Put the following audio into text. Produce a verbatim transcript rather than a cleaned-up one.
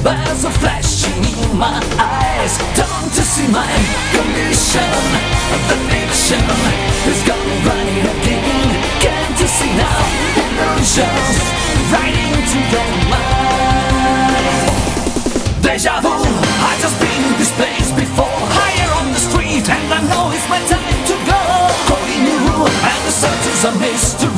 There's a flashing in my eyes. Don't you see my condition? The fiction is gone running again. Can't you see now? Illusions right into your mind. Deja vu, I just been in this place before. Higher on the street, and I know it's my time to go. Calling you, and the search is a mystery.